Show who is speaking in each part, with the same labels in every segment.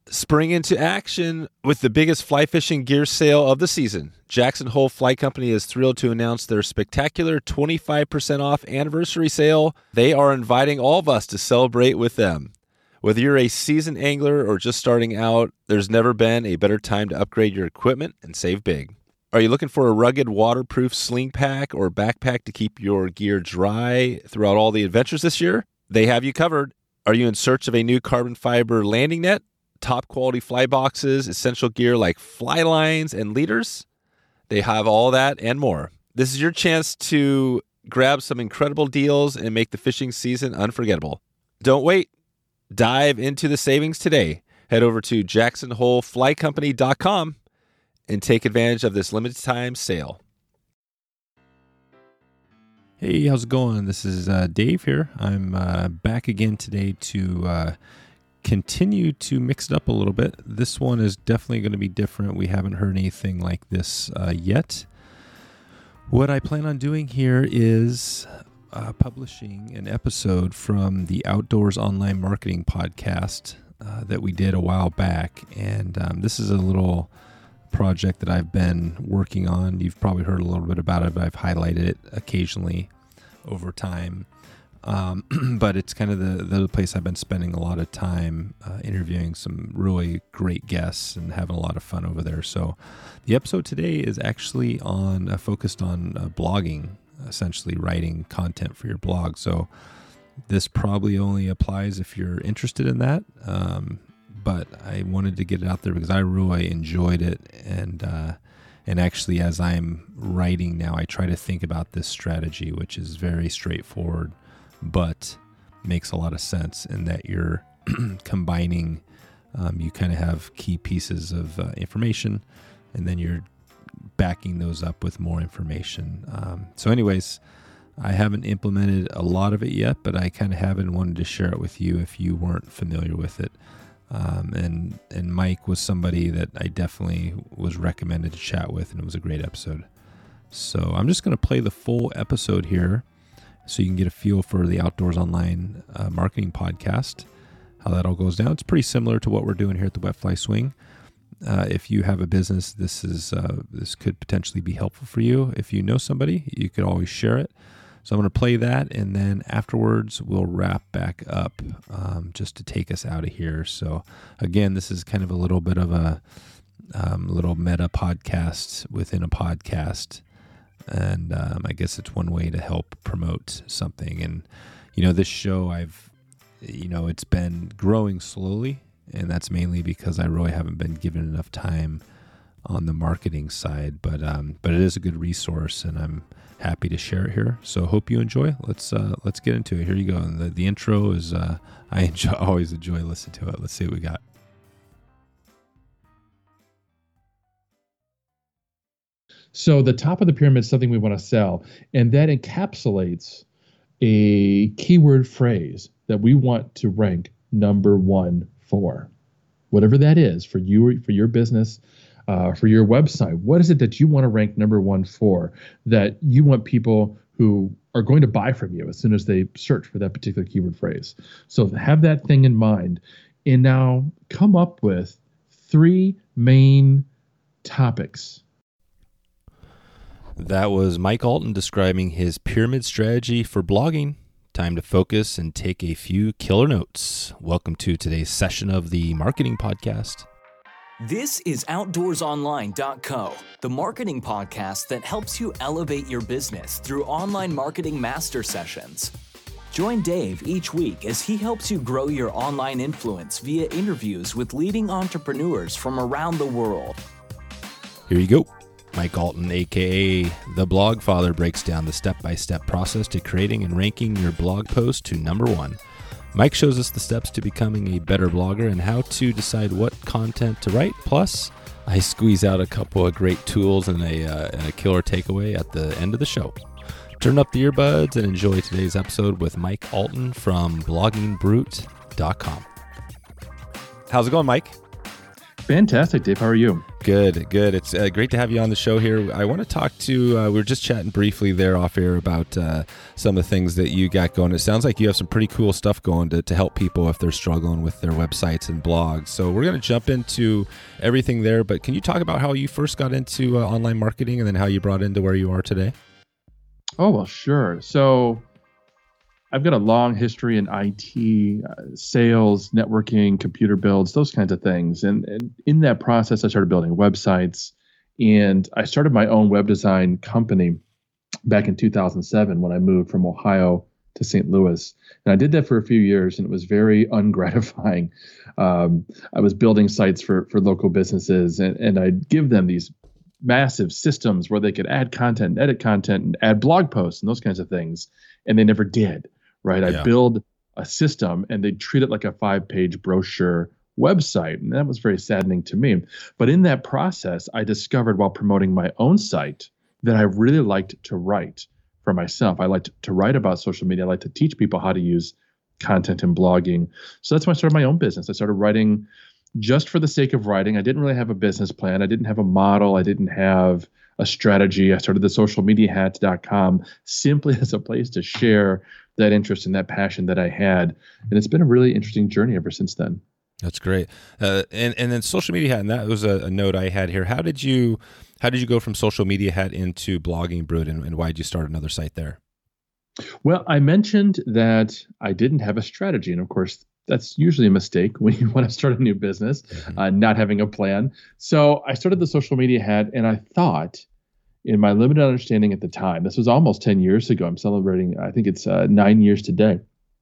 Speaker 1: Spring into action with the biggest fly fishing gear sale of the season. Jackson Hole Fly Company is thrilled to announce their spectacular 25% off anniversary sale. They are inviting all of us to celebrate with them. Whether you're a seasoned angler or just starting out, there's never been a better time to upgrade your equipment and save big. Are you looking for a rugged, waterproof sling pack or backpack to keep your gear dry throughout all the adventures this year? They have you covered. Are you in search of a new carbon fiber landing net, top quality fly boxes, essential gear like fly lines and leaders? They have all that and more. This is your chance to grab some incredible deals and make the fishing season unforgettable. Don't wait. Dive into the savings today. Head over to jacksonholeflycompany.com and take advantage of this limited time sale.
Speaker 2: Hey, how's it going? This is Dave here. I'm back again today to continue to mix it up a little bit. This one is definitely going to be different. We haven't heard anything like this yet. What I plan on doing here is publishing an episode from the Outdoors Online Marketing podcast that we did a while back. And this is a little project that I've been working on. You've probably heard a little bit about it, but I've highlighted it occasionally over time. But it's kind of the place I've been spending a lot of time interviewing some really great guests and having a lot of fun over there. So the episode today is actually focused on blogging, essentially writing content for your blog. So this probably only applies if you're interested in that. But I wanted to get it out there because I really enjoyed it. And actually, as I'm writing now, I try to think about this strategy, which is very straightforward, but makes a lot of sense in that you're combining, you kind of have key pieces of information, and then you're backing those up with more information. So anyways, I haven't implemented a lot of it yet, but I kind of have and wanted to share it with you if you weren't familiar with it. And Mike was somebody that I definitely was recommended to chat with, and it was a great episode. So I'm just going to play the full episode here so you can get a feel for the Outdoors Online Marketing podcast, how that all goes down. It's pretty similar to what we're doing here at the Wet Fly Swing. If you have a business, this could potentially be helpful for you. If you know somebody, you could always share it. So I'm going to play that, and then afterwards we'll wrap back up just to take us out of here. So again, this is kind of a little bit of a little meta podcast within a podcast, and I guess it's one way to help promote something. And this show, it's been growing slowly, and that's mainly because I really haven't been given enough time on the marketing side. But it is a good resource, and I'm happy to share it here. So hope you enjoy. Let's get into it. Here you go. And the intro is always enjoy listening to it. Let's see what we got.
Speaker 3: So the top of the pyramid is something we want to sell, and that encapsulates a keyword phrase that we want to rank number one for. Whatever that is for you, for your business, for your website. What is it that you want to rank number one for, that you want people who are going to buy from you as soon as they search for that particular keyword phrase? So have that thing in mind, and now come up with 3 main topics.
Speaker 2: That was Mike Alton describing his pyramid strategy for blogging. Time to focus and take a few killer notes. Welcome to today's session of the Marketing Podcast.
Speaker 4: This is OutdoorsOnline.co, the marketing podcast that helps you elevate your business through online marketing master sessions. Join Dave each week as he helps you grow your online influence via interviews with leading entrepreneurs from around the world.
Speaker 2: Here you go. Mike Alton, aka The Blog Father, breaks down the step-by-step process to creating and ranking your blog post to number one. Mike shows us the steps to becoming a better blogger and how to decide what content to write. Plus, I squeeze out a couple of great tools and a killer takeaway at the end of the show. Turn up the earbuds and enjoy today's episode with Mike Alton from bloggingbrute.com. How's it going, Mike?
Speaker 3: Fantastic, Dave. How are you?
Speaker 1: Good. It's great to have you on the show here. I want to talk to, we were just chatting briefly there off air about some of the things that you got going. It sounds like you have some pretty cool stuff going to help people if they're struggling with their websites and blogs. So we're going to jump into everything there, but can you talk about how you first got into online marketing and then how you brought into where you are today?
Speaker 3: Oh, well, sure. So I've got a long history in IT, sales, networking, computer builds, those kinds of things. And in that process, I started building websites, and I started my own web design company back in 2007 when I moved from Ohio to St. Louis. And I did that for a few years, and it was very ungratifying. I was building sites for local businesses, and I'd give them these massive systems where they could add content, and edit content, and add blog posts and those kinds of things. And they never did. Right. I build a system and they treat it like a 5-page brochure website. And that was very saddening to me. But in that process, I discovered while promoting my own site that I really liked to write for myself. I liked to write about social media. I like to teach people how to use content and blogging. So that's when I started my own business. I started writing just for the sake of writing. I didn't really have a business plan. I didn't have a model. I didn't have a strategy. I started the socialmediahat.com simply as a place to share that interest and that passion that I had. And it's been a really interesting journey ever since then.
Speaker 1: That's great. And then Social Media Hat, and that was a note I had here. How did you go from Social Media Hat into Blogging Brood, and why did you start another site there?
Speaker 3: Well, I mentioned that I didn't have a strategy. And of course, that's usually a mistake when you want to start a new business, not having a plan. So I started the Social Media Hat, and I thought, in my limited understanding at the time, this was almost 10 years ago, I'm celebrating, I think it's 9 years today,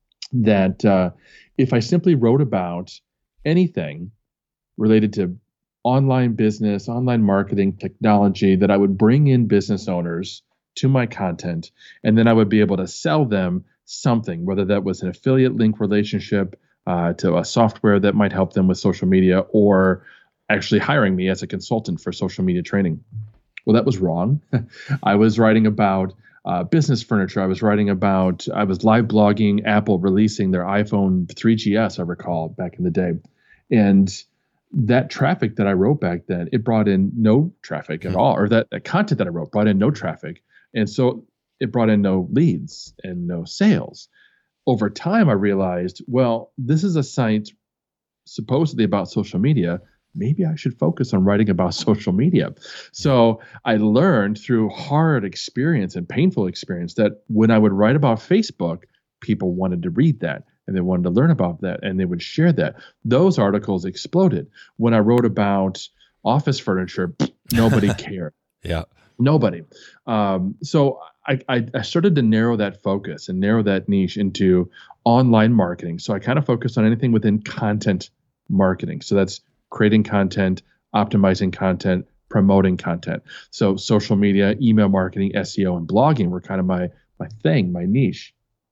Speaker 3: that if I simply wrote about anything related to online business, online marketing, technology, that I would bring in business owners to my content, and then I would be able to sell them something, whether that was an affiliate link relationship to a software that might help them with social media, or actually hiring me as a consultant for social media training. Well, that was wrong. I was writing about business furniture. I was live blogging Apple releasing their iPhone 3GS, I recall, back in the day. And that traffic that I wrote back then, it brought in no traffic at all, or that content that I wrote brought in no traffic. And so it brought in no leads and no sales. Over time, I realized, well, this is a site supposedly about social media. Maybe I should focus on writing about social media. So I learned through hard experience and painful experience that when I would write about Facebook, people wanted to read that, and they wanted to learn about that, and they would share that. Those articles exploded. When I wrote about office furniture, nobody cared. Nobody. So I started to narrow that focus and narrow that niche into online marketing. So I kind of focused on anything within content marketing. So that's creating content, optimizing content, promoting content. So social media, email marketing, SEO, and blogging were kind of my thing, my niche.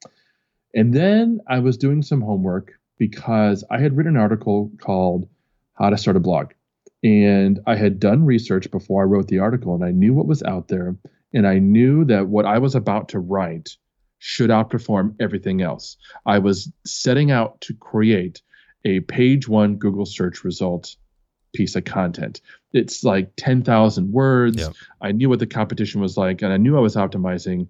Speaker 3: And then I was doing some homework because I had written an article called How to Start a Blog. And I had done research before I wrote the article, and I knew what was out there. And I knew that what I was about to write should outperform everything else. I was setting out to create a page 1 Google search result piece of content. It's like 10,000 words. Yep. I knew what the competition was like, and I knew I was optimizing.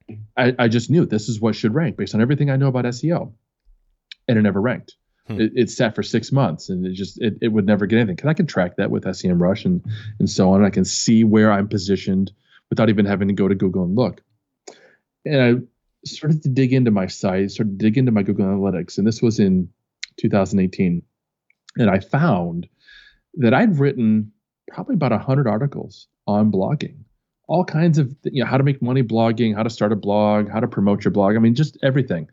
Speaker 3: I just knew this is what should rank based on everything I know about SEO. And it never ranked. It sat for 6 months, and it would never get anything. Because I can track that with SEMrush and so on. I can see where I'm positioned without even having to go to Google and look. And I started to dig into my site, started to dig into my Google Analytics, and this was in 2018. And I found that I'd written probably about 100 articles on blogging, all kinds of, how to make money blogging, how to start a blog, how to promote your blog. I mean, just everything.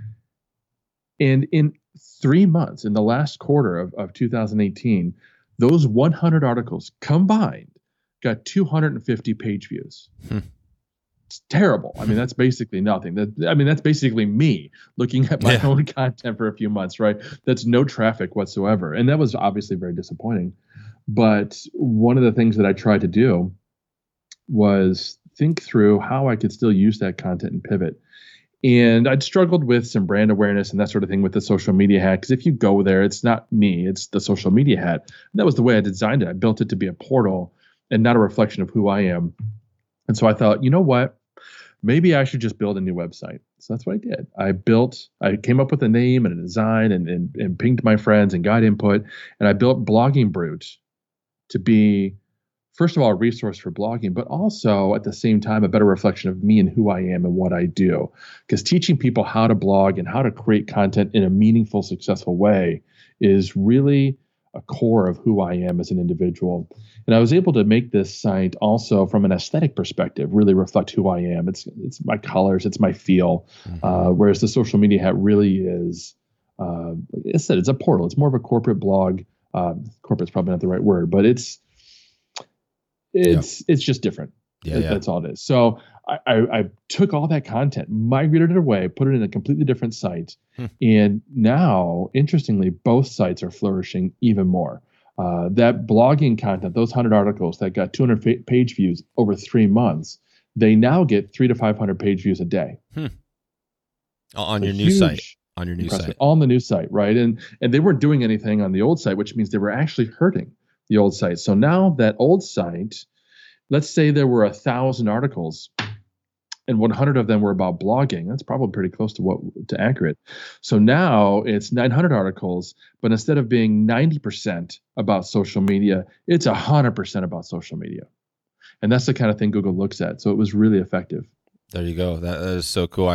Speaker 3: And in 3 months, in the last quarter of 2018, those 100 articles combined got 250 page views. It's terrible. I mean, that's basically nothing. That's basically me looking at my own content for a few months, right? That's no traffic whatsoever. And that was obviously very disappointing. But one of the things that I tried to do was think through how I could still use that content and pivot. And I'd struggled with some brand awareness and that sort of thing with the social media hat. Because if you go there, it's not me, it's the social media hat. And that was the way I designed it. I built it to be a portal and not a reflection of who I am. And so I thought, you know what? Maybe I should just build a new website. So that's what I did. I came up with a name and a design and pinged my friends and got input. And I built Blogging Brute to be, first of all, a resource for blogging, but also at the same time, a better reflection of me and who I am and what I do. Because teaching people how to blog and how to create content in a meaningful, successful way is really a core of who I am as an individual. And I was able to make this site also from an aesthetic perspective, really reflect who I am. It's my colors, it's my feel. Whereas the social media hat really is, like I said, it's a portal. It's more of a corporate blog. Corporate's probably not the right word, but it's just different. That's all it is. So I took all that content, migrated it away, put it in a completely different site. And now, interestingly, both sites are flourishing even more. That blogging content, those 100 articles that got 200 page views over 3 months, they now get 300 to 500 page views a day.
Speaker 2: On your new site. On your new site.
Speaker 3: On the new site, right? And they weren't doing anything on the old site, which means they were actually hurting the old site. So now that old site, let's say there were 1,000 articles and 100 of them were about blogging. That's probably pretty close to accurate. So now it's 900 articles, but instead of being 90% about social media, it's 100% about social media. And that's the kind of thing Google looks at. So it was really effective.
Speaker 2: There you go. That is so cool.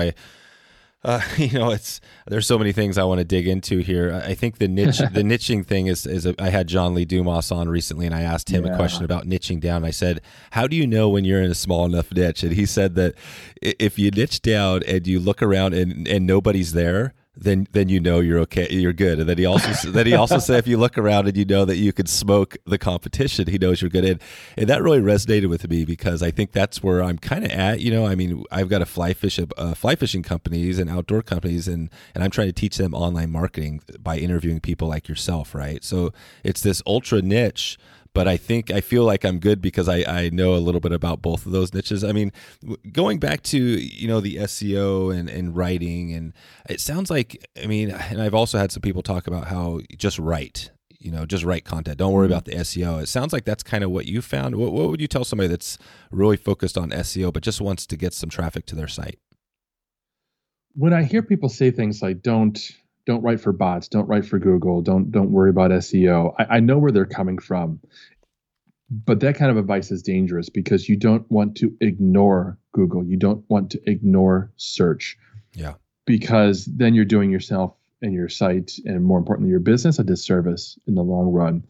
Speaker 2: There's so many things I want to dig into here. I think the niching thing is I had John Lee Dumas on recently, and I asked him a question about niching down. I said, how do you know when you're in a small enough niche? And he said that if you niche down and you look around and nobody's there, then you know you're okay, you're good. And then he also said if you look around and you know that you could smoke the competition, he knows you're good. And that really resonated with me because I think that's where I'm kind of at. I've got a fly fishing companies and outdoor companies, and I'm trying to teach them online marketing by interviewing people like yourself, right? So it's this ultra niche. But I feel like I'm good because I know a little bit about both of those niches. I mean, going back to, the SEO and writing, and it sounds like, and I've also had some people talk about how just write content. Don't worry about the SEO. It sounds like that's kind of what you found. What would you tell somebody that's really focused on SEO, but just wants to get some traffic to their site?
Speaker 3: When I hear people say things like, don't write for bots, don't write for Google, don't worry about SEO. I know where they're coming from, but that kind of advice is dangerous because you don't want to ignore Google. You don't want to ignore search.
Speaker 2: Yeah.
Speaker 3: Because then you're doing yourself and your site, and more importantly, your business, a disservice in the long run.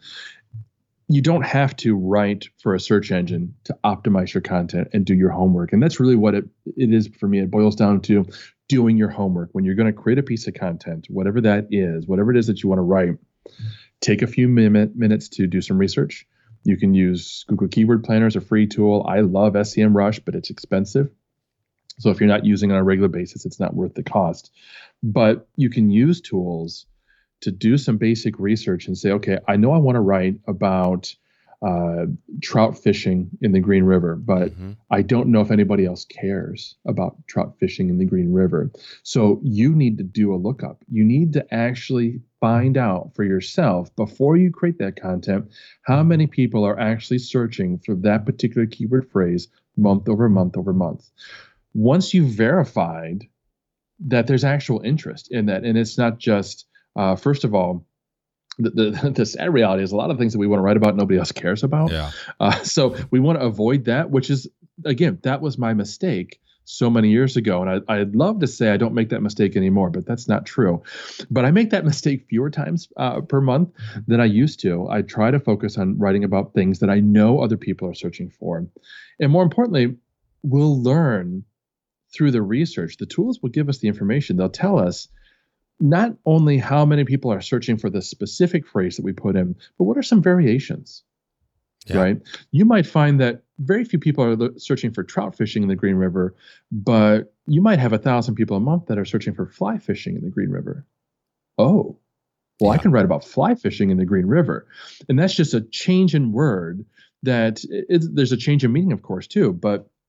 Speaker 3: You don't have to write for a search engine to optimize your content and do your homework. And that's really what it is for me. It boils down to doing your homework. When you're going to create a piece of content, whatever that is, whatever it is that you want to write, take a few minutes to do some research. You can use Google Keyword Planner as a free tool. I love SEMrush, but it's expensive. So if you're not using it on a regular basis, it's not worth the cost. But you can use tools to do some basic research and say, okay, I know I want to write about trout fishing in the Green River, but I don't know if anybody else cares about trout fishing in the Green River. So you need to do a lookup. You need to actually find out for yourself before you create that content, how many people are actually searching for that particular keyword phrase month over month over month. Once you've verified that there's actual interest in that, and it's not just, first of all, the sad reality is a lot of things that we want to write about nobody else cares about.
Speaker 2: Yeah.
Speaker 3: So we want to avoid that, which is, again, that was my mistake so many years ago. And I'd love to say I don't make that mistake anymore, but that's not true. But I make that mistake fewer times per month than I used to. I try to focus on writing about things that I know other people are searching for. And more importantly, we'll learn through the research. The tools will give us the information. They'll tell us not only how many people are searching for the specific phrase that we put in, but what are some variations, right? You might find that very few people are searching for trout fishing in the Green River, but you might have 1,000 people a month that are searching for fly fishing in the Green River. Oh, well, I can write about fly fishing in the Green River. And that's just a change in word that there's a change in meaning, of course, too, but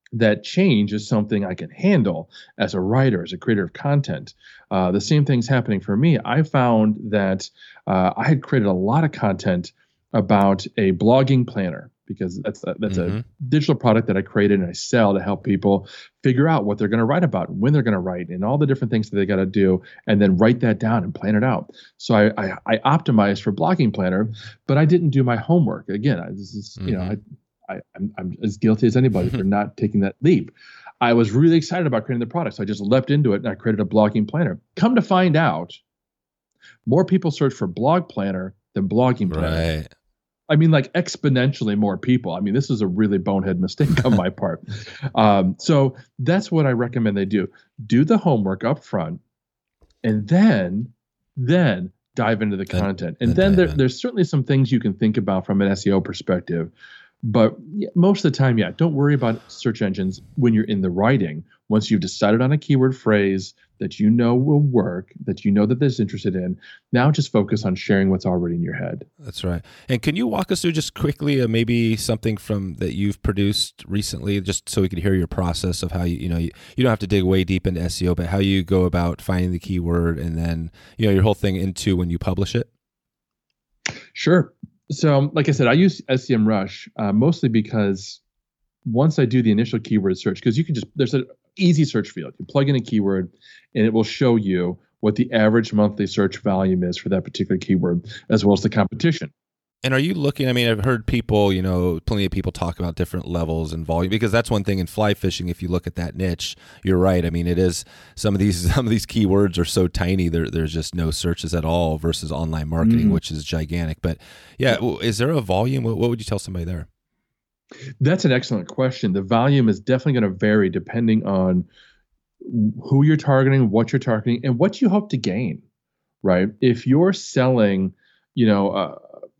Speaker 3: that change is something I can handle as a writer, as a creator of content. The same thing's happening for me. I found that I had created a lot of content about a blogging planner, because that's a digital product that I created and I sell to help people figure out what they're going to write about, when they're going to write, and all the different things that they got to do, and then write that down and plan it out. So I optimized for blogging planner, but I didn't do my homework. Again, this is I'm as guilty as anybody for not taking that leap. I was really excited about creating the product, so I just leapt into it and I created a blogging planner. Come to find out, more people search for blog planner than blogging planner.
Speaker 1: Right.
Speaker 3: I mean, like exponentially more people. I mean, this is a really bonehead mistake on my part. So that's what I recommend they do. Do the homework up front, and then dive into the content. And then there's certainly some things you can think about from an SEO perspective. But most of the time, don't worry about search engines when you're in the writing. Once you've decided on a keyword phrase that you know will work, that you know that there's interested in, now just focus on sharing what's already in your head.
Speaker 1: That's right. And can you walk us through just quickly maybe something from that you've produced recently, just so we can hear your process of how you don't have to dig way deep into SEO, but how you go about finding the keyword and then your whole thing into when you publish it?
Speaker 3: Sure. So, like I said, I use SEMrush mostly because once I do the initial keyword search, because there's an easy search field. You plug in a keyword and it will show you what the average monthly search volume is for that particular keyword, as well as the competition.
Speaker 1: And are you looking, I've heard people, plenty of people talk about different levels and volume, because that's one thing in fly fishing. If you look at that niche, you're right. It is some of these keywords are so tiny, there's just no searches at all versus online marketing, which is gigantic. But is there a volume? What would you tell somebody there?
Speaker 3: That's an excellent question. The volume is definitely going to vary depending on who you're targeting, what you're targeting, and what you hope to gain, right? If you're selling, a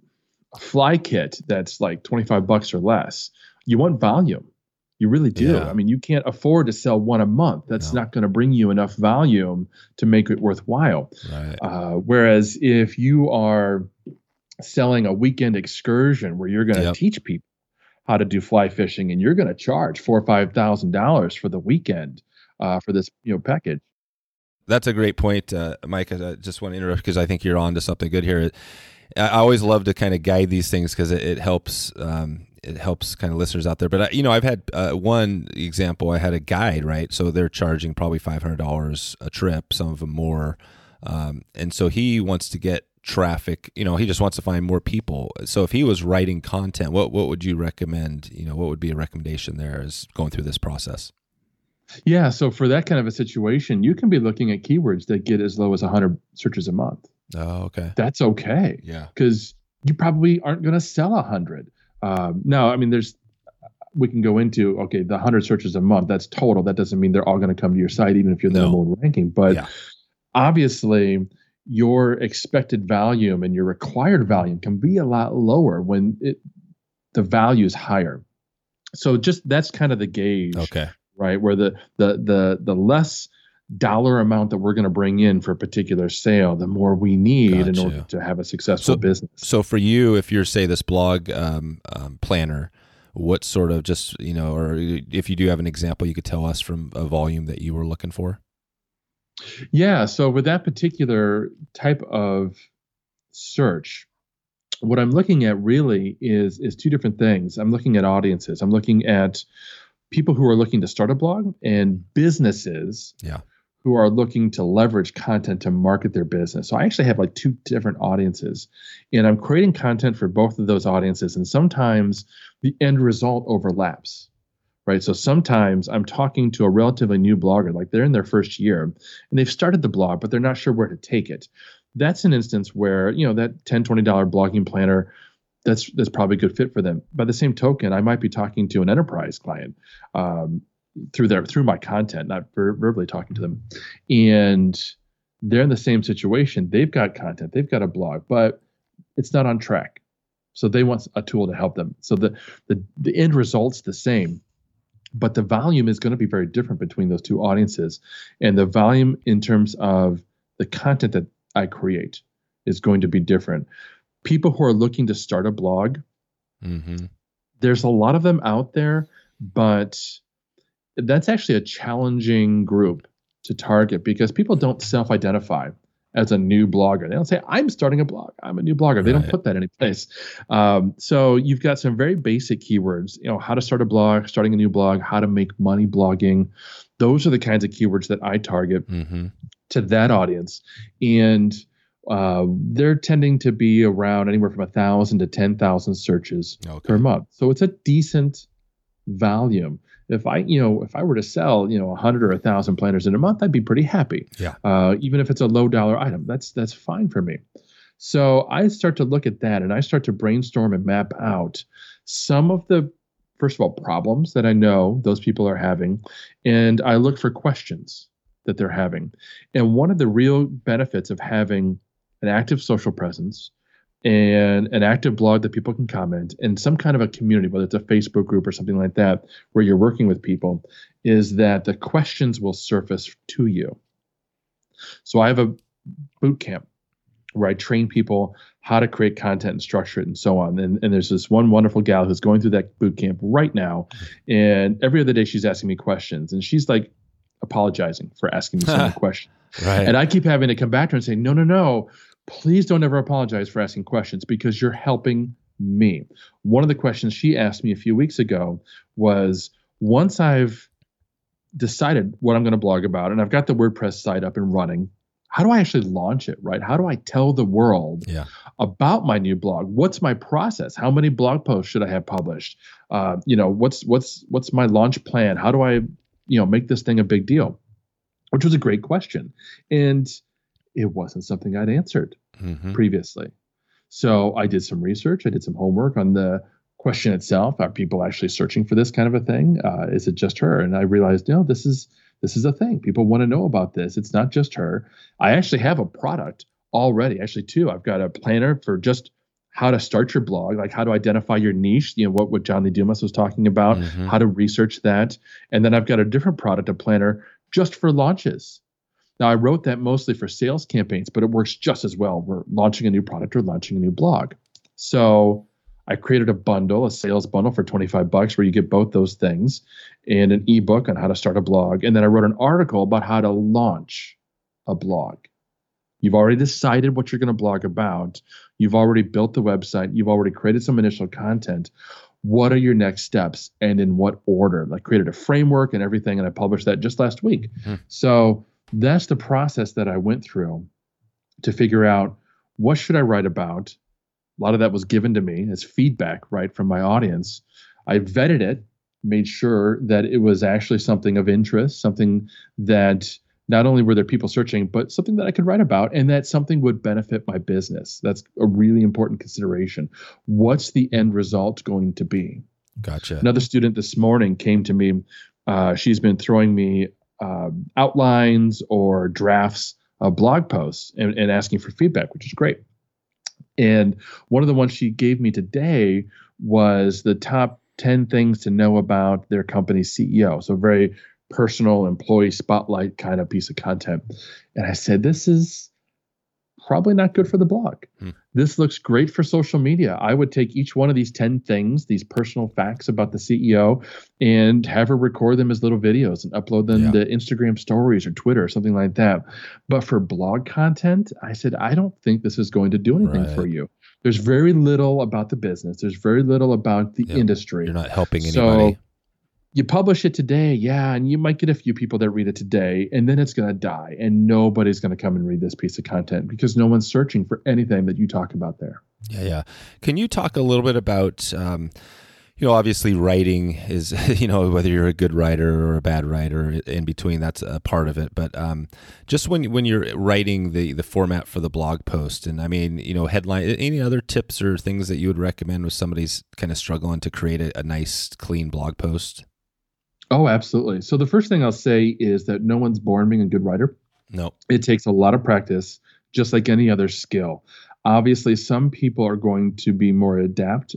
Speaker 3: fly kit that's like $25 or less, you want volume. You really do.
Speaker 1: Yeah.
Speaker 3: You can't afford to sell one a month. That's not going to bring you enough volume to make it worthwhile.
Speaker 1: Right.
Speaker 3: Whereas if you are selling a weekend excursion where you're going to teach people how to do fly fishing, and you're going to charge $4,000 or $5,000 for the weekend for this package.
Speaker 1: That's a great point, Mike. I just want to interrupt because I think you're on to something good here. I always love to kind of guide these things because it helps. It helps kind of listeners out there. But I've had one example. I had a guide, right? So they're charging probably $500 a trip, some of them more, and so he wants to get traffic. He just wants to find more people. So if he was writing content, what would you recommend? What would be a recommendation there as going through this process?
Speaker 3: Yeah. So for that kind of a situation, you can be looking at keywords that get as low as 100 searches a month.
Speaker 1: Oh, okay.
Speaker 3: That's okay.
Speaker 1: Yeah.
Speaker 3: Because you probably aren't going to sell 100. Now, we can go into, the 100 searches a month, that's total. That doesn't mean they're all going to come to your site, even if you're the number one ranking. But obviously, your expected volume and your required volume can be a lot lower when the value is higher. So that's kind of the gauge.
Speaker 1: Okay.
Speaker 3: Right, where the less dollar amount that we're going to bring in for a particular sale, the more we need in order to have a successful business.
Speaker 1: So for you, if you're, say, this blog planner, what sort of or if you do have an example, you could tell us from a volume that you were looking for?
Speaker 3: Yeah, so with that particular type of search, what I'm looking at really is two different things. I'm looking at audiences. I'm looking at people who are looking to start a blog and businesses who are looking to leverage content to market their business. So I actually have like two different audiences, and I'm creating content for both of those audiences. And sometimes the end result overlaps, right? So sometimes I'm talking to a relatively new blogger, like they're in their first year and they've started the blog, but they're not sure where to take it. That's an instance where, that $10, $20 blogging planner, that's probably a good fit for them. By the same token, I might be talking to an enterprise client through my content, not verbally talking to them. And they're in the same situation. They've got content, they've got a blog, but it's not on track. So they want a tool to help them. So the end result's the same, but the volume is going to be very different between those two audiences. And the volume in terms of the content that I create is going to be different. People who are looking to start a blog, there's a lot of them out there, but that's actually a challenging group to target because people don't self-identify as a new blogger. They don't say, I'm starting a blog. I'm a new blogger. They don't put that any place. So you've got some very basic keywords, how to start a blog, starting a new blog, how to make money blogging. Those are the kinds of keywords that I target to that audience. And they're tending to be around anywhere from 1,000 to 10,000 searches per month. So it's a decent volume. If I were to sell, 100 or 1,000 planners in a month, I'd be pretty happy.
Speaker 1: Yeah.
Speaker 3: Even if it's a low dollar item, that's fine for me. So I start to look at that and I start to brainstorm and map out some of the, first of all, problems that I know those people are having. And I look for questions that they're having. And one of the real benefits of having an active social presence and an active blog that people can comment and some kind of a community, whether it's a Facebook group or something like that, where you're working with people, is that the questions will surface to you. So I have a boot camp where I train people how to create content and structure it and so on. And there's this one wonderful gal who's going through that boot camp right now. And every other day she's asking me questions and she's like apologizing for asking me so many questions.
Speaker 1: Right.
Speaker 3: And I keep having to come back to her and say, no. Please don't ever apologize for asking questions because you're helping me. One of the questions she asked me a few weeks ago was, once I've decided what I'm going to blog about and I've got the WordPress site up and running, how do I actually launch it, right? How do I tell the world about my new blog? What's my process? How many blog posts should I have published? What's my launch plan? How do I, make this thing a big deal? Which was a great question. And it wasn't something I'd answered previously. So I did some research. I did some homework on the question itself. Are people actually searching for this kind of a thing? Is it just her? And I realized, this is a thing. People want to know about this. It's not just her. I actually have a product already. Actually, two. I've got a planner for just how to start your blog, like how to identify your niche, what John Lee Dumas was talking about, how to research that. And then I've got a different product, a planner just for launches. Now, I wrote that mostly for sales campaigns, but it works just as well. We're launching a new product or launching a new blog. So I created a sales bundle for $25 where you get both those things and an ebook on how to start a blog. And then I wrote an article about how to launch a blog. You've already decided what you're going to blog about. You've already built the website. You've already created some initial content. What are your next steps and in what order? I created a framework and everything, and I published that just last week. So that's the process that I went through to figure out, what should I write about? A lot of that was given to me as feedback, right, from my audience. I vetted it, made sure that it was actually something of interest, something that not only were there people searching, but something that I could write about and that something would benefit my business. That's a really important consideration. What's the end result going to be?
Speaker 1: Gotcha.
Speaker 3: Another student this morning came to me. She's been throwing me outlines or drafts of blog posts and asking for feedback, which is great. And one of the ones she gave me today was the top 10 things to know about their company's CEO. So very personal employee spotlight kind of piece of content. And I said, this is probably not good for the blog. This looks great for social media. I would take each one of these 10 things, these personal facts about the CEO, and have her record them as little videos and upload them to Instagram stories or Twitter or something like that. But for blog content, I said, I don't think this is going to do anything for you. There's very little about the business. There's very little about the industry.
Speaker 1: You're not helping anybody.
Speaker 3: So you publish it today, and you might get a few people that read it today, and then it's going to die, and nobody's going to come and read this piece of content because no one's searching for anything that you talk about there.
Speaker 1: Yeah. Can you talk a little bit about, obviously writing is, whether you're a good writer or a bad writer, in between, that's a part of it. But just when you're writing the format for the blog post, and headline, any other tips or things that you would recommend with somebody's kind of struggling to create a nice, clean blog post?
Speaker 3: Oh, absolutely. So the first thing I'll say is that no one's born being a good writer.
Speaker 1: No.
Speaker 3: It takes a lot of practice, just like any other skill. Obviously, some people are going to be more adept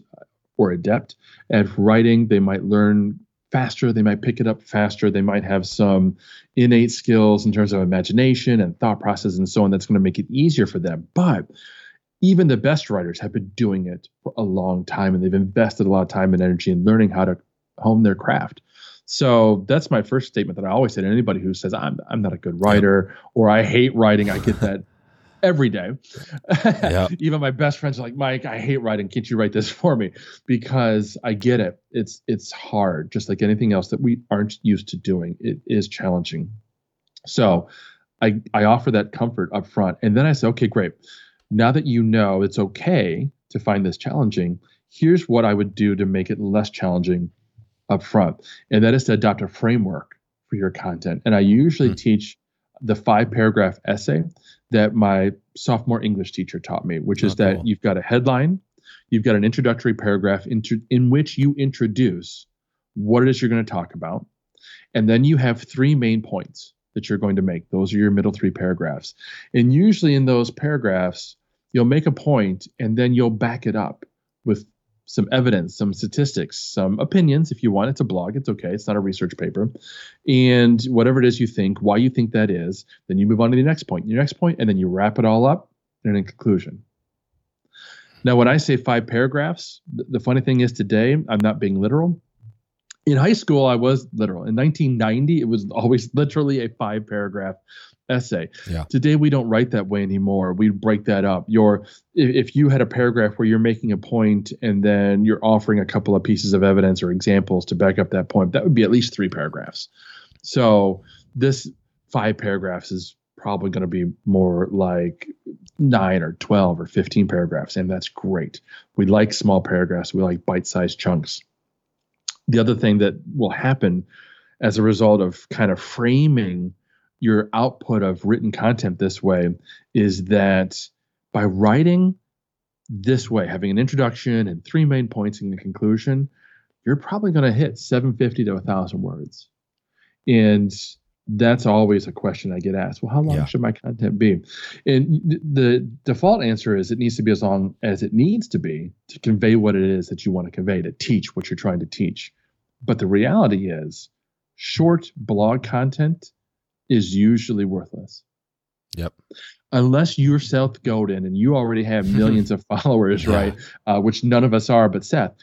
Speaker 3: at writing. They might learn faster. They might pick it up faster. They might have some innate skills in terms of imagination and thought process and so on that's going to make it easier for them. But even the best writers have been doing it for a long time, and they've invested a lot of time and energy in learning how to hone their craft. So that's my first statement that I always say to anybody who says, I'm not a good writer, or I hate writing. I get that every day. Even my best friends are like, Mike, I hate writing. Can't you write this for me? Because I get it. It's hard, just like anything else that we aren't used to doing. It is challenging. So I offer that comfort up front. And then I say, okay, great. Now that you know it's okay to find this challenging, here's what I would do to make it less challenging up front. And that is to adopt a framework for your content. And I usually teach the 5-paragraph essay that my sophomore English teacher taught me, which is that you've got a headline, you've got an introductory paragraph in which you introduce what it is you're going to talk about. And then you have 3 main points that you're going to make. Those are your middle 3 paragraphs. And usually in those paragraphs, you'll make a point and then you'll back it up with some evidence, some statistics, some opinions. If you want, it's a blog. It's okay. It's not a research paper. And whatever it is you think, why you think that is, then you move on to the next point, and then you wrap it all up in a conclusion. Now, when I say 5 paragraphs, the funny thing is today, I'm not being literal. In high school, I was literal. In 1990, it was always literally a 5-paragraph essay.
Speaker 2: Yeah.
Speaker 3: Today, we don't write that way anymore. We break that up. If you had a paragraph where you're making a point and then you're offering a couple of pieces of evidence or examples to back up that point, that would be at least 3 paragraphs. So this 5 paragraphs is probably going to be more like 9 or 12 or 15 paragraphs, and that's great. We like small paragraphs. We like bite-sized chunks. The other thing that will happen as a result of kind of framing your output of written content this way is that by writing this way, having an introduction and 3 main points in the conclusion, you're probably going to hit 750 to 1,000 words. And that's always a question I get asked. Well, how long should my content be? And the default answer is it needs to be as long as it needs to be to convey what it is that you want to convey, to teach what you're trying to teach. But the reality is short blog content is usually worthless.
Speaker 2: Yep.
Speaker 3: Unless you're Seth Godin and you already have millions of followers, right? Which none of us are, but Seth.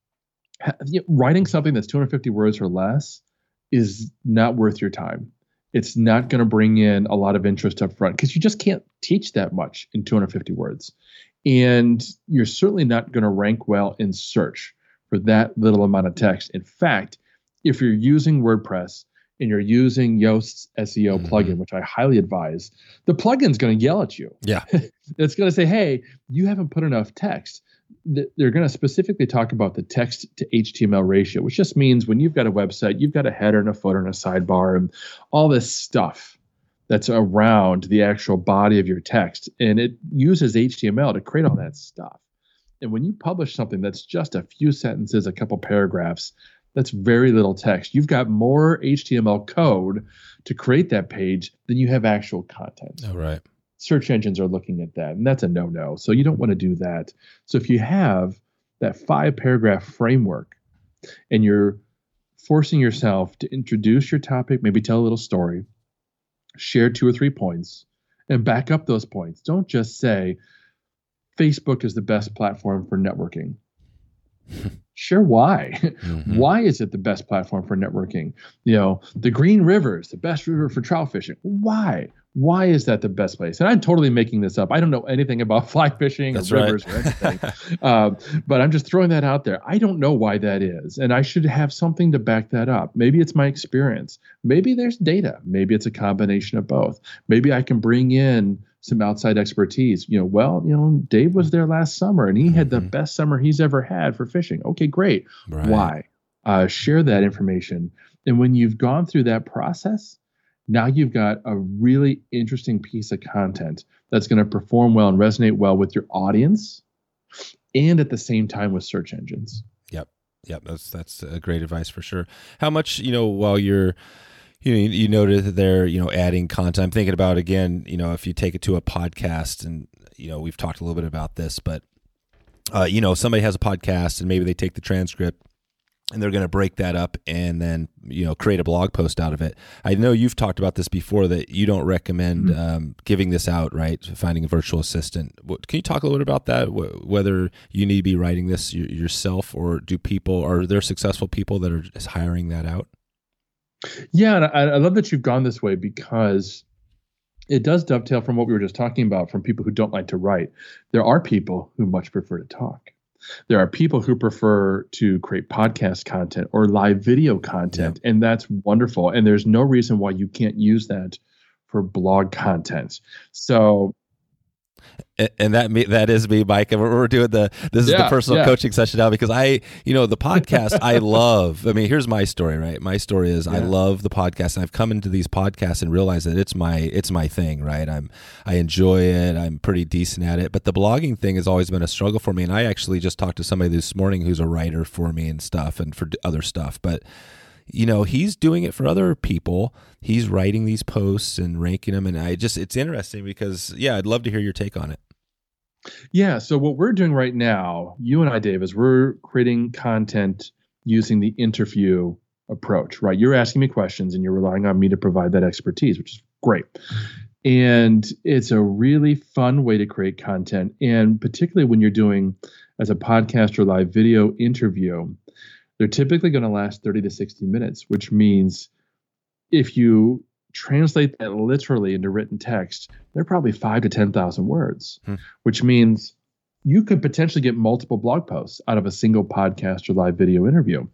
Speaker 3: Writing something that's 250 words or less is not worth your time. It's not going to bring in a lot of interest up front because you just can't teach that much in 250 words. And you're certainly not going to rank well in search for that little amount of text. In fact, if you're using WordPress and you're using Yoast's SEO plugin, which I highly advise, the plugin's going to yell at you.
Speaker 2: Yeah.
Speaker 3: It's going to say, hey, you haven't put enough text. They're going to specifically talk about the text to HTML ratio, which just means when you've got a website, you've got a header and a footer and a sidebar and all this stuff that's around the actual body of your text. And it uses HTML to create all that stuff. And when you publish something that's just a few sentences, a couple paragraphs, that's very little text. You've got more HTML code to create that page than you have actual content.
Speaker 2: All right.
Speaker 3: Search engines are looking at that, and that's a no-no. So you don't want to do that. So if you have that 5-paragraph framework and you're forcing yourself to introduce your topic, maybe tell a little story, share 2 or 3 points, and back up those points. Don't just say, Facebook is the best platform for networking. Share why. Why is it the best platform for networking? The Green River is the best river for trout fishing. Why? Why is that the best place? And I'm totally making this up. I don't know anything about fly fishing or rivers or anything. But I'm just throwing that out there. I don't know why that is. And I should have something to back that up. Maybe it's my experience. Maybe there's data. Maybe it's a combination of both. Maybe I can bring in some outside expertise. Dave was there last summer and he had the best summer he's ever had for fishing. Okay, great. Right. Why? Share that information. And when you've gone through that process, now you've got a really interesting piece of content that's going to perform well and resonate well with your audience and at the same time with search engines.
Speaker 2: Yep. That's great advice for sure. How much, while you're, you noted that they're, adding content. I'm thinking about, again, if you take it to a podcast and, we've talked a little bit about this, but, somebody has a podcast and maybe they take the transcript and they're going to break that up and then, create a blog post out of it. I know you've talked about this before that you don't recommend giving this out, right? Finding a virtual assistant. Can you talk a little bit about that? Whether you need to be writing this yourself, or are there successful people that are just hiring that out?
Speaker 3: Yeah, and I love that you've gone this way because it does dovetail from what we were just talking about from people who don't like to write. There are people who much prefer to talk. There are people who prefer to create podcast content or live video content, and that's wonderful. And there's no reason why you can't use that for blog content. So,
Speaker 1: and that is me, Mike. And we're doing this is the personal coaching session now because the podcast I love. I mean, here's my story, right? My story is I love the podcast, and I've come into these podcasts and realized that it's my thing, right? I enjoy it. I'm pretty decent at it, but the blogging thing has always been a struggle for me. And I actually just talked to somebody this morning who's a writer for me and stuff, and for other stuff, but. He's doing it for other people. He's writing these posts and ranking them. And it's interesting because, I'd love to hear your take on it.
Speaker 3: Yeah. So what we're doing right now, you and I, Dave, is we're creating content using the interview approach, right? You're asking me questions and you're relying on me to provide that expertise, which is great. And it's a really fun way to create content. And particularly when you're doing, as a podcast or live video interview, they're typically going to last 30 to 60 minutes, which means if you translate that literally into written text, they're probably 5,000 to 10,000 words, which means you could potentially get multiple blog posts out of a single podcast or live video interview.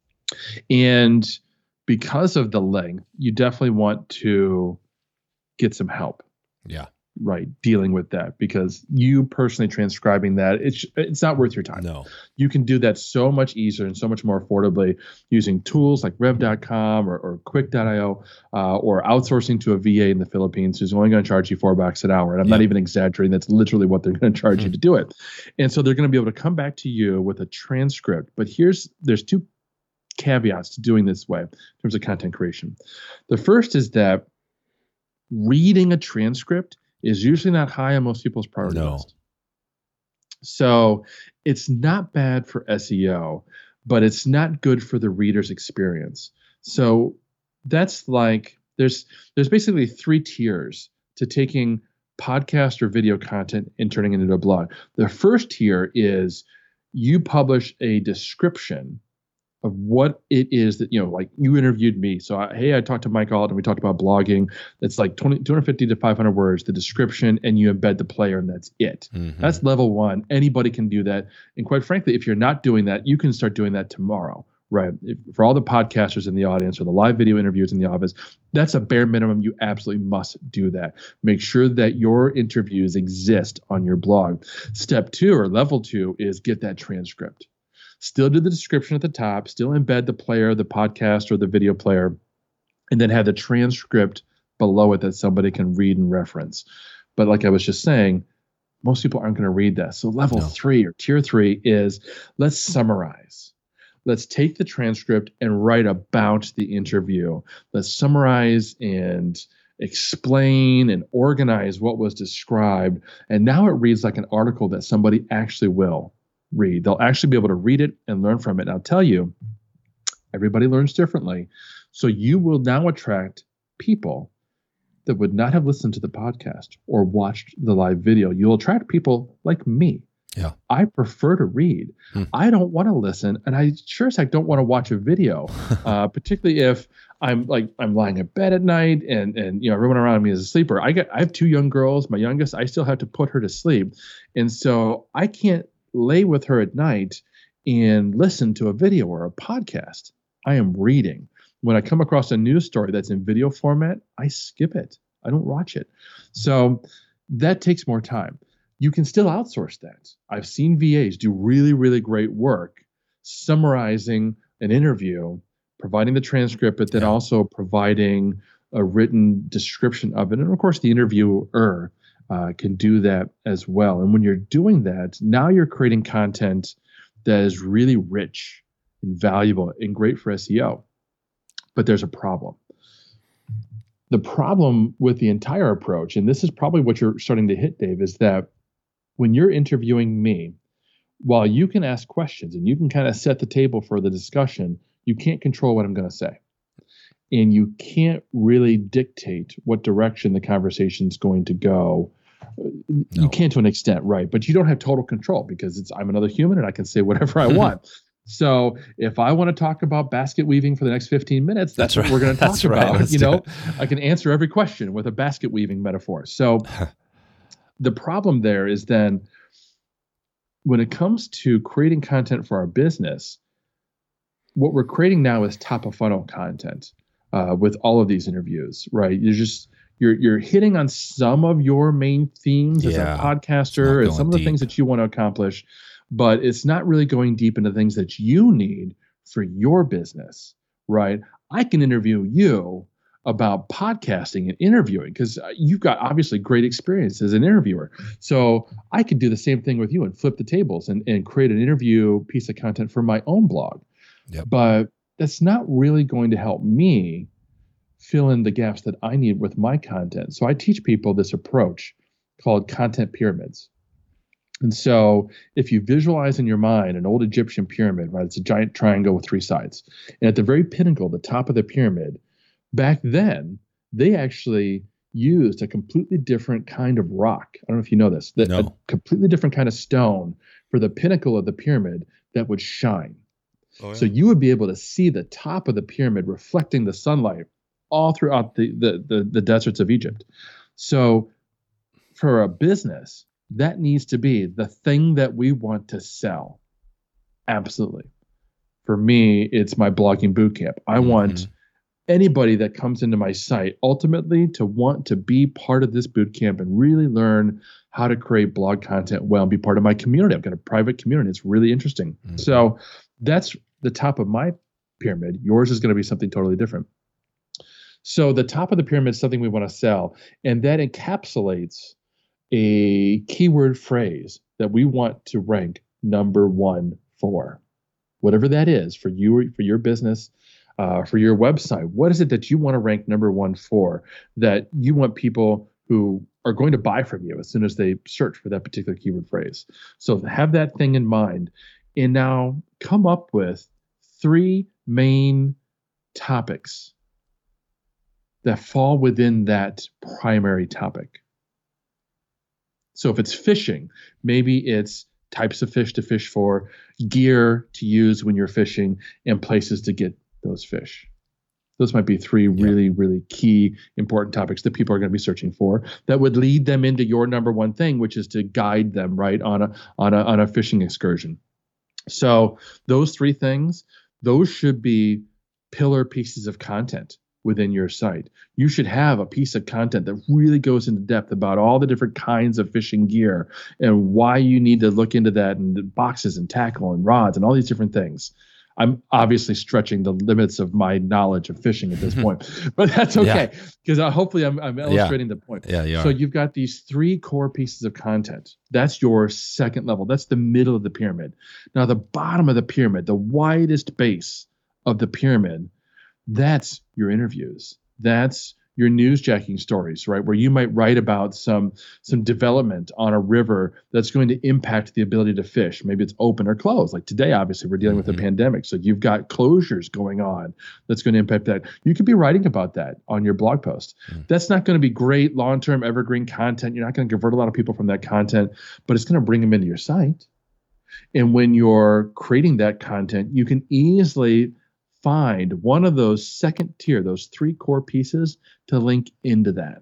Speaker 3: And because of the length, you definitely want to get some help.
Speaker 1: Yeah.
Speaker 3: Right, dealing with that, because you personally transcribing that, it's not worth your time.
Speaker 1: No.
Speaker 3: You can do that so much easier and so much more affordably using tools like Rev.com or Quick.io or outsourcing to a VA in the Philippines who's only going to charge you $4 an hour. And I'm not even exaggerating. That's literally what they're going to charge you to do it. And so they're going to be able to come back to you with a transcript. But there's two caveats to doing this way in terms of content creation. The first is that reading a transcript is usually not high on most people's priority list. So it's not bad for SEO, but it's not good for the reader's experience. So that's like, there's basically 3 tiers to taking podcast or video content and turning it into a blog. The first tier is you publish a description of what it is that, like you interviewed me. So, I talked to Mike Alden, we talked about blogging. It's like 250 to 500 words, the description, and you embed the player, and that's it. Mm-hmm. That's level 1. Anybody can do that. And quite frankly, if you're not doing that, you can start doing that tomorrow, right? For all the podcasters in the audience or the live video interviews in the office, that's a bare minimum. You absolutely must do that. Make sure that your interviews exist on your blog. Step 2 or level 2 is get that transcript. Still do the description at the top, still embed the player, the podcast, or the video player, and then have the transcript below it that somebody can read and reference. But like I was just saying, most people aren't going to read that. So level 3 or tier 3 is let's summarize. Let's take the transcript and write about the interview. Let's summarize and explain and organize what was described. And now it reads like an article that somebody actually will read. They'll actually be able to read it and learn from it. And I'll tell you, everybody learns differently. So you will now attract people that would not have listened to the podcast or watched the live video. You'll attract people like me.
Speaker 1: Yeah.
Speaker 3: I prefer to read. I don't want to listen, and I sure as heck don't want to watch a video, particularly if I'm lying in bed at night and everyone around me is a sleeper. I have 2 young girls. My youngest, I still have to put her to sleep, and so I can't lay with her at night and listen to a video or a podcast. I am reading. When I come across a news story that's in video format, I skip it. I don't watch it. So that takes more time. You can still outsource that. I've seen VAs do really, really great work summarizing an interview, providing the transcript, but then also providing a written description of it. And of course, the interviewer can do that as well. And when you're doing that, now you're creating content that is really rich and valuable and great for SEO. But there's a problem. The problem with the entire approach, and this is probably what you're starting to hit, Dave, is that when you're interviewing me, while you can ask questions and you can kind of set the table for the discussion, you can't control what I'm going to say. And you can't really dictate what direction the conversation is going to go. No. You can to an extent, right? But you don't have total control because I'm another human and I can say whatever I want. So if I want to talk about basket weaving for the next 15 minutes, that's what
Speaker 1: right.
Speaker 3: we're going to talk
Speaker 1: That's right.
Speaker 3: about.
Speaker 1: Let's
Speaker 3: You
Speaker 1: do
Speaker 3: know,
Speaker 1: it.
Speaker 3: I can answer every question with a basket weaving metaphor. So the problem there is then when it comes to creating content for our business, what we're creating now is top of funnel content with all of these interviews, right? You're hitting on some of your main themes as a podcaster and some of the things that you want to accomplish, but it's not really going deep into things that you need for your business, right? I can interview you about podcasting and interviewing because you've got obviously great experience as an interviewer. So I could do the same thing with you and flip the tables and create an interview piece of content for my own blog.
Speaker 1: Yep.
Speaker 3: But that's not really going to help me fill in the gaps that I need with my content. So I teach people this approach called content pyramids. And so if you visualize in your mind an old Egyptian pyramid, right, it's a giant triangle with three sides. And at the very pinnacle, the top of the pyramid, back then, they actually used a completely different kind of rock. I don't know if you know this, a completely different kind of stone for the pinnacle of the pyramid that would shine. Oh, yeah. So you would be able to see the top of the pyramid reflecting the sunlight all throughout the deserts of Egypt. So for a business, that needs to be the thing that we want to sell. Absolutely. For me, it's my blogging bootcamp. I want anybody that comes into my site ultimately to want to be part of this bootcamp and really learn how to create blog content well and be part of my community. I've got a private community. It's really interesting. So that's the top of my pyramid. Yours is going to be something totally different. So the top of the pyramid is something we want to sell, and that encapsulates a keyword phrase that we want to rank number one for. Whatever that is for you, for your business, for your website. What is it that you want to rank number one for that you want people who are going to buy from you as soon as they search for that particular keyword phrase? So have that thing in mind, and now come up with 3 main topics that fall within that primary topic. So if it's fishing, maybe it's types of fish to fish for, gear to use when you're fishing, and places to get those fish. Those might be 3 really, really key, important topics that people are going to be searching for that would lead them into your number one thing, which is to guide them right on a fishing excursion. So those 3 things, those should be pillar pieces of content within your site. You should have a piece of content that really goes into depth about all the different kinds of fishing gear and why you need to look into that, and boxes and tackle and rods and all these different things. I'm obviously stretching the limits of my knowledge of fishing at this point, but that's okay because hopefully I'm illustrating the point.
Speaker 1: Yeah, you are.
Speaker 3: So you've got these 3 core pieces of content. That's your second level. That's the middle of the pyramid. Now the bottom of the pyramid, the widest base of the pyramid, that's your interviews. That's your newsjacking stories, right? Where you might write about some development on a river that's going to impact the ability to fish. Maybe it's open or closed. Like today, obviously, we're dealing with a pandemic. So you've got closures going on that's going to impact that. You could be writing about that on your blog post. That's not going to be great long-term evergreen content. You're not going to convert a lot of people from that content, but it's going to bring them into your site. And when you're creating that content, you can easily find one of those second tier, those 3 core pieces to link into that.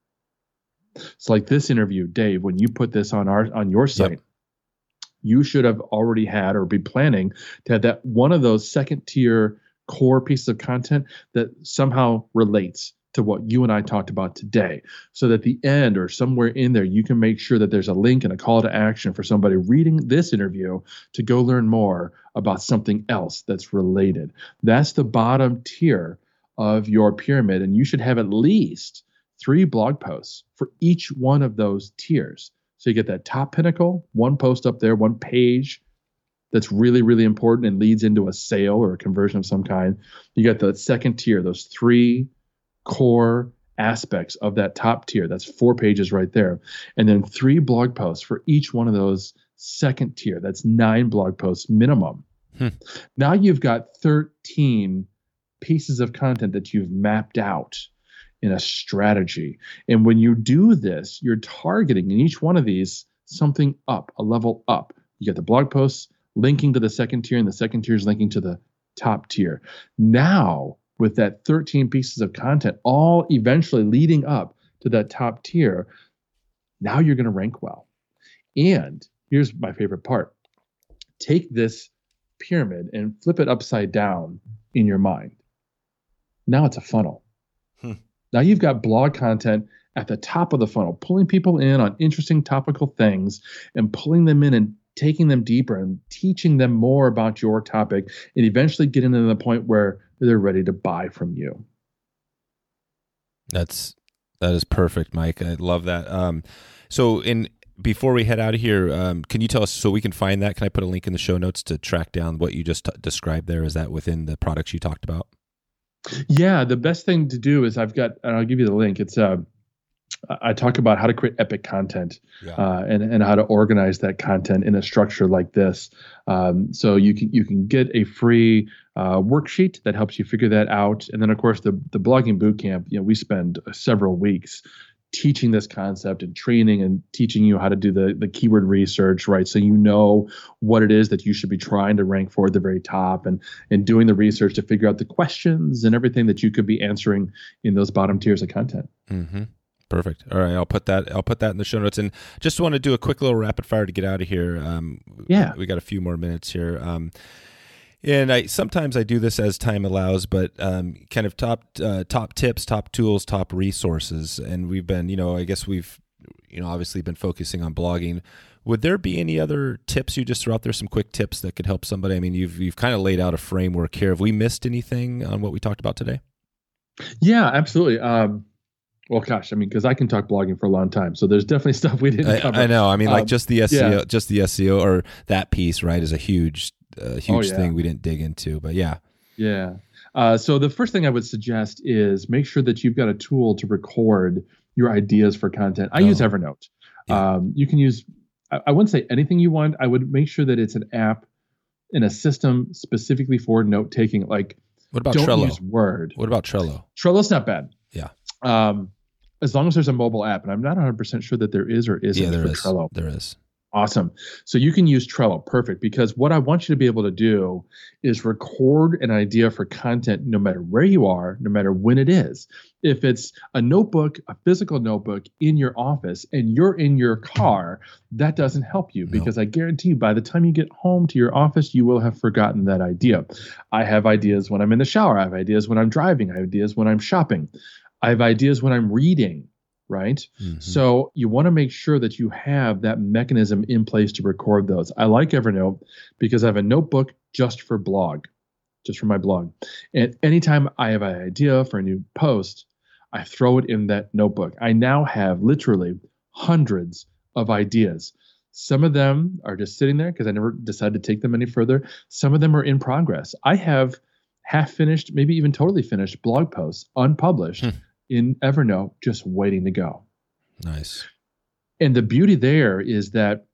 Speaker 3: It's like this interview, Dave, when you put this on your site, you should have already had or be planning to have that one of those second tier core pieces of content that somehow relates to what you and I talked about today, so that at the end or somewhere in there, you can make sure that there's a link and a call to action for somebody reading this interview to go learn more about something else that's related. That's the bottom tier of your pyramid, and you should have at least 3 blog posts for each one of those tiers. So you get that top pinnacle, 1 post up there, 1 page that's really, really important and leads into a sale or a conversion of some kind. You got the second tier, those 3 core aspects of that top tier. That's 4 pages right there. And then 3 blog posts for each one of those second tier. That's 9 blog posts minimum. Now you've got 13 pieces of content that you've mapped out in a strategy. And when you do this, you're targeting in each one of these something up, a level up. You got the blog posts linking to the second tier, and the second tier is linking to the top tier. Now, with that 13 pieces of content, all eventually leading up to that top tier, now you're going to rank well. And here's my favorite part. Take this pyramid and flip it upside down in your mind. Now it's a funnel. Now you've got blog content at the top of the funnel, pulling people in on interesting topical things and pulling them in and taking them deeper and teaching them more about your topic and eventually getting them to the point where they're ready to buy from you.
Speaker 2: That is perfect, Mike. I love that. Before we head out of here, can you tell us so we can find that? Can I put a link in the show notes to track down what you just described there? Is that within the products you talked about?
Speaker 3: Yeah, the best thing to do is and I'll give you the link. It's I talk about how to create epic content and how to organize that content in a structure like this. So you can get a free worksheet that helps you figure that out. And then, of course, the blogging bootcamp, we spend several weeks teaching this concept and training and teaching you how to do the keyword research, right? So you know what it is that you should be trying to rank for at the very top and doing the research to figure out the questions and everything that you could be answering in those bottom tiers of content.
Speaker 2: Mm-hmm. Perfect. All right, I'll put that in the show notes. And just want to do a quick little rapid fire to get out of here. We got a few more minutes here. And sometimes I do this as time allows, but kind of top tips, top tools, top resources. And we've been, I guess we've, obviously been focusing on blogging. Would there be any other tips you just throw out there, some quick tips that could help somebody? I mean, you've kind of laid out a framework here. Have we missed anything on what we talked about today?
Speaker 3: Yeah, absolutely. Well, gosh, because I can talk blogging for a long time, so there's definitely stuff we didn't cover.
Speaker 2: I know. Just the SEO, or that piece, right, is a huge thing we didn't dig into. But yeah. Yeah.
Speaker 3: So the first thing I would suggest is make sure that you've got a tool to record your ideas for content. I use Evernote. Yeah. You can use, I wouldn't say anything you want. I would make sure that it's an app in a system specifically for note taking. Like,
Speaker 2: what about
Speaker 3: don't
Speaker 2: Trello?
Speaker 3: Use Word.
Speaker 2: What about Trello?
Speaker 3: Trello's not bad.
Speaker 2: Yeah.
Speaker 3: As long as there's a mobile app, and I'm not 100% sure that there is or isn't for Trello.
Speaker 2: There is.
Speaker 3: Awesome. So you can use Trello. Perfect. Because what I want you to be able to do is record an idea for content no matter where you are, no matter when it is. If it's a notebook, a physical notebook in your office, and you're in your car, that doesn't help you because I guarantee you by the time you get home to your office, you will have forgotten that idea. I have ideas when I'm in the shower. I have ideas when I'm driving. I have ideas when I'm shopping. I have ideas when I'm reading. Right? Mm-hmm. So you want to make sure that you have that mechanism in place to record those. I like Evernote because I have a notebook just for my blog. And anytime I have an idea for a new post, I throw it in that notebook. I now have literally hundreds of ideas. Some of them are just sitting there because I never decided to take them any further. Some of them are in progress. I have half finished, maybe even totally finished blog posts, unpublished, in Evernote, just waiting to go.
Speaker 2: Nice.
Speaker 3: And the beauty there is that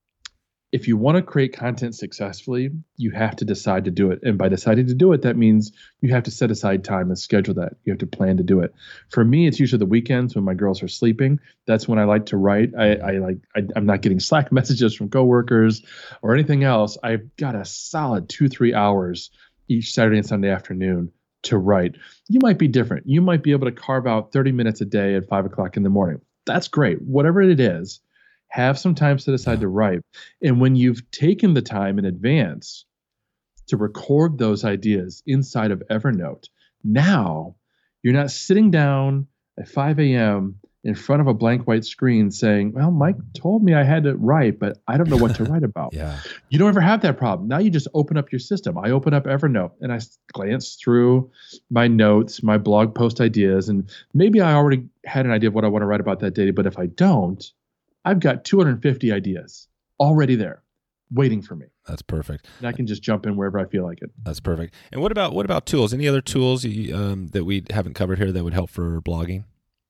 Speaker 3: if you want to create content successfully, you have to decide to do it. And by deciding to do it, that means you have to set aside time and schedule that. You have to plan to do it. For me, it's usually the weekends when my girls are sleeping. That's when I like to write. I'm not getting Slack messages from coworkers or anything else. I've got a solid 2-3 hours each Saturday and Sunday afternoon to write. You might be different. You might be able to carve out 30 minutes a day at 5 o'clock in the morning. That's great. Whatever it is, have some time set aside to write. And when you've taken the time in advance to record those ideas inside of Evernote, now you're not sitting down at 5 a.m. in front of a blank white screen saying, well, Mike told me I had to write, but I don't know what to write about. You don't ever have that problem. Now you just open up your system. I open up Evernote and I glance through my notes, my blog post ideas, and maybe I already had an idea of what I want to write about that day, but if I don't, I've got 250 ideas already there waiting for me.
Speaker 2: That's perfect.
Speaker 3: And I can just jump in wherever I feel like it.
Speaker 2: That's perfect. And what about tools? Any other tools that we haven't covered here that would help for blogging?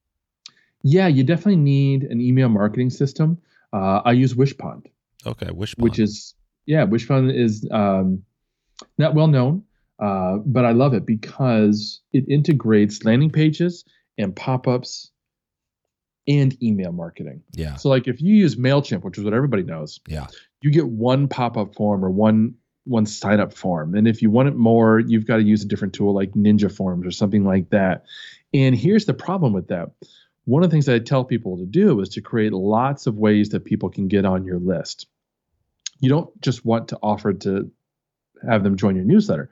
Speaker 3: Yeah, you definitely need an email marketing system. I use Wishpond.
Speaker 2: Okay, Wishpond.
Speaker 3: Wishpond is not well known, but I love it because it integrates landing pages and pop-ups and email marketing.
Speaker 2: Yeah.
Speaker 3: So like if you use MailChimp, which is what everybody knows,
Speaker 2: Yeah.
Speaker 3: you get one pop-up form or one sign-up form. And if you want it more, you've got to use a different tool like Ninja Forms or something like that. And here's the problem with that. One of the things that I tell people to do is to create lots of ways that people can get on your list. You don't just want to offer to have them join your newsletter.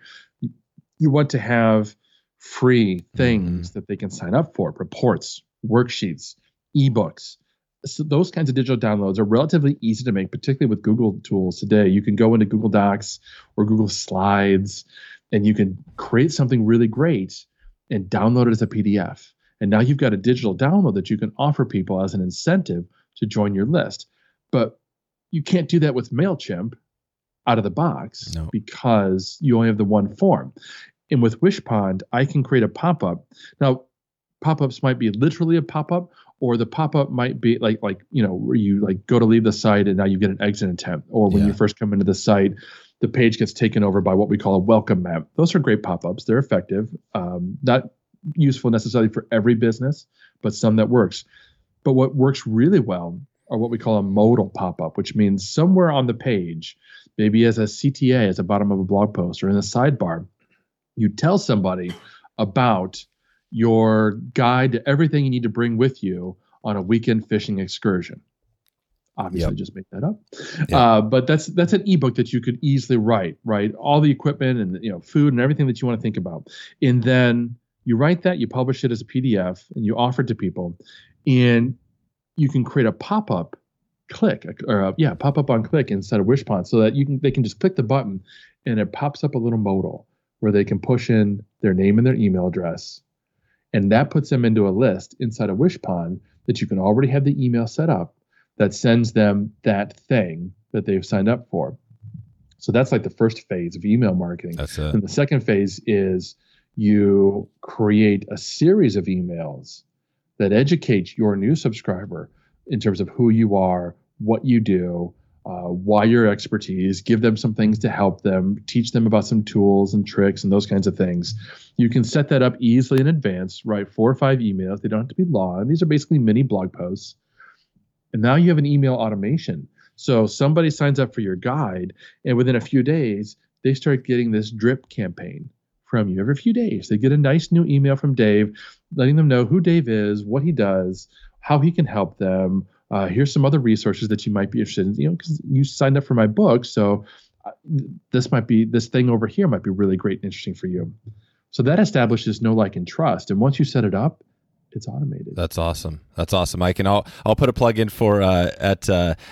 Speaker 3: You want to have free things that they can sign up for, reports, worksheets, ebooks. So those kinds of digital downloads are relatively easy to make, particularly with Google tools today. You can go into Google Docs or Google Slides, and you can create something really great and download it as a PDF. And now you've got a digital download that you can offer people as an incentive to join your list. But you can't do that with MailChimp out of the box because you only have the one form. And with Wishpond, I can create a pop-up. Now, pop-ups might be literally a pop-up, or the pop-up might be like where you like go to leave the site and now you get an exit intent, or when you first come into the site, the page gets taken over by what we call a welcome map. Those are great pop-ups. They're effective. Not useful necessarily for every business, but some that works. But what works really well are what we call a modal pop-up, which means somewhere on the page, maybe as a CTA, as a bottom of a blog post, or in the sidebar, you tell somebody about your guide to everything you need to bring with you on a weekend fishing excursion. Obviously, just make that up. But that's an ebook that you could easily write all the equipment and food and everything that you want to think about. And then you write that, you publish it as a PDF, and you offer it to people. And you can create a pop-up click, pop-up on click inside of Wishpond, so that they can just click the button and it pops up a little modal where they can push in their name and their email address. And that puts them into a list inside of Wishpond that you can already have the email set up that sends them that thing that they've signed up for. So that's like the first phase of email marketing.
Speaker 2: That's it.
Speaker 3: And the second phase is you create a series of emails that educate your new subscriber in terms of who you are, what you do, why your expertise, give them some things to help them, teach them about some tools and tricks and those kinds of things. You can set that up easily in advance, write 4 or 5 emails. They don't have to be long. These are basically mini blog posts. And now you have an email automation. So somebody signs up for your guide, and within a few days, they start getting this drip campaign from you. Every few days, they get a nice new email from Dave, letting them know who Dave is, what he does, how he can help them. Here's some other resources that you might be interested in, because you signed up for my book. So this thing over here might be really great and interesting for you. So that establishes know, like, and trust. And once you set it up, it's automated.
Speaker 2: That's awesome. I'll put a plug in for at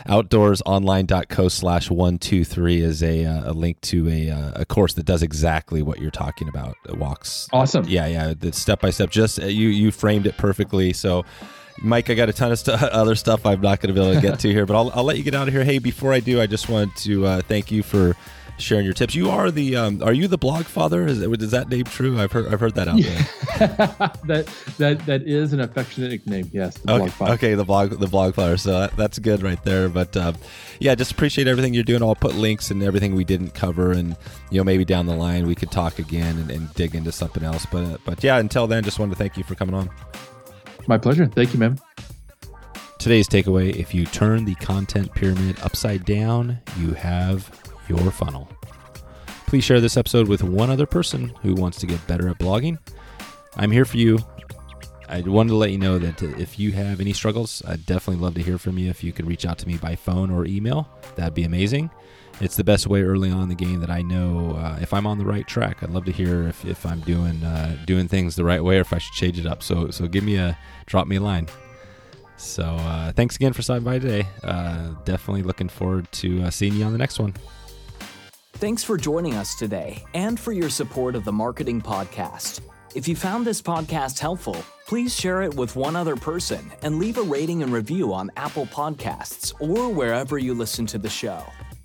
Speaker 2: outdoorsonline.co/123 is a link to a course that does exactly what you're talking about. It walks.
Speaker 3: Awesome.
Speaker 2: Yeah. The step-by-step, just you framed it perfectly. So Mike, I got a ton of other stuff I'm not going to be able to get to here, but I'll let you get out of here. Hey, before I do, I just wanted to thank you for sharing your tips. You are are you the blog father? Is that name true? I've heard that out
Speaker 3: there. that is an affectionate nickname. Yes, the blog father.
Speaker 2: Okay, the blog father. So that's good right there. But just appreciate everything you're doing. I'll put links and everything we didn't cover, and maybe down the line we could talk again and dig into something else. But until then, just wanted to thank you for coming on.
Speaker 3: My pleasure. Thank you, man.
Speaker 2: Today's takeaway: if you turn the content pyramid upside down, you have your funnel. Please share this episode with one other person who wants to get better at blogging. I'm here for you. I wanted to let you know that if you have any struggles, I'd definitely love to hear from you. If you could reach out to me by phone or email, that'd be amazing. It's the best way early on in the game that I know if I'm on the right track. I'd love to hear if I'm doing things the right way or if I should change it up. So drop me a line. So thanks again for stopping by today. Definitely looking forward to seeing you on the next one.
Speaker 4: Thanks for joining us today and for your support of the Marketing Podcast. If you found this podcast helpful, please share it with one other person and leave a rating and review on Apple Podcasts or wherever you listen to the show.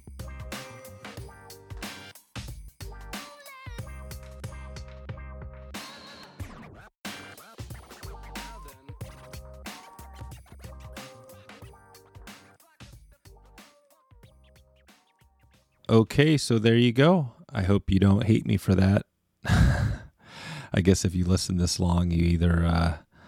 Speaker 2: Okay, so there you go. I hope you don't hate me for that. I guess if you listen this long, you either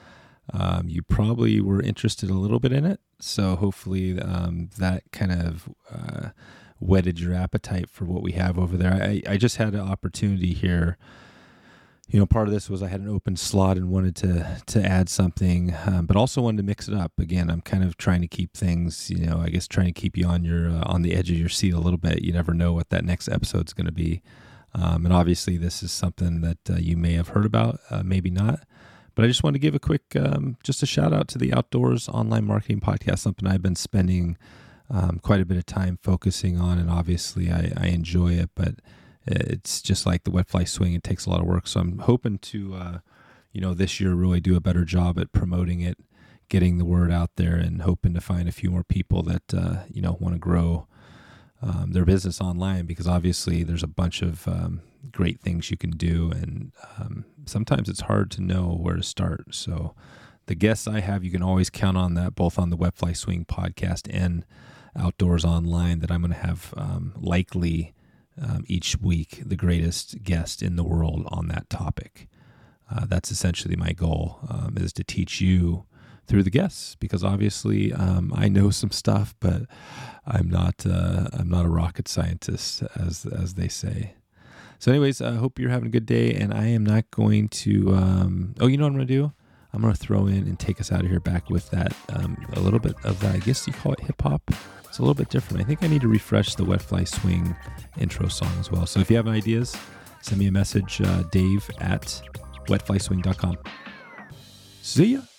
Speaker 2: You probably were interested a little bit in it. So hopefully that kind of whetted your appetite for what we have over there. I just had an opportunity here. Part of this was I had an open slot and wanted to add something, but also wanted to mix it up. Again, I'm kind of trying to keep things, I guess trying to keep you on your on the edge of your seat a little bit. You never know what that next episode's going to be. And obviously this is something that you may have heard about, maybe not. But I just want to give a quick, just a shout out to the Outdoors Online Marketing Podcast, something I've been spending quite a bit of time focusing on. And obviously I enjoy it, but it's just like the wet fly swing. It takes a lot of work. So I'm hoping to, this year really do a better job at promoting it, getting the word out there, and hoping to find a few more people that, want to grow their business online, because obviously there's a bunch of great things you can do. And sometimes it's hard to know where to start. So the guests I have, you can always count on that, both on the Wet Fly Swing podcast and Outdoors Online, that I'm going to have likely each week the greatest guest in the world on that topic. That's essentially my goal, is to teach you through the guests, because obviously I know some stuff, but I'm not a rocket scientist, as they say. So anyways, I hope you're having a good day, and I am not going to, you know what I'm going to do? I'm going to throw in and take us out of here back with that, a little bit of that, I guess you call it hip hop. It's a little bit different. I think I need to refresh the Wet Fly Swing intro song as well. So if you have ideas, send me a message, Dave at wetflyswing.com. See ya.